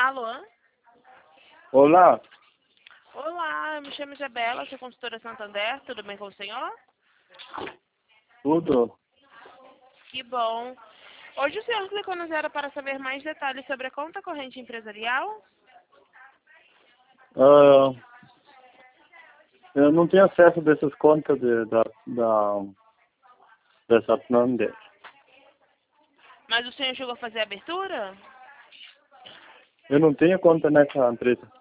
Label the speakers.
Speaker 1: Alô?
Speaker 2: Olá,
Speaker 1: Olá, eu me chamo Isabela, sou consultora Santander, tudo bem com o senhor?
Speaker 2: tudo?
Speaker 1: Que bom. Hoje o senhor clicou no zero para saber mais detalhes sobre a conta corrente empresarial?
Speaker 2: Ah, eu não tenho acesso dessas contas dessa Plander.
Speaker 1: Mas o senhor chegou a fazer a abertura?
Speaker 2: Eu não tenho conta nessa empresa.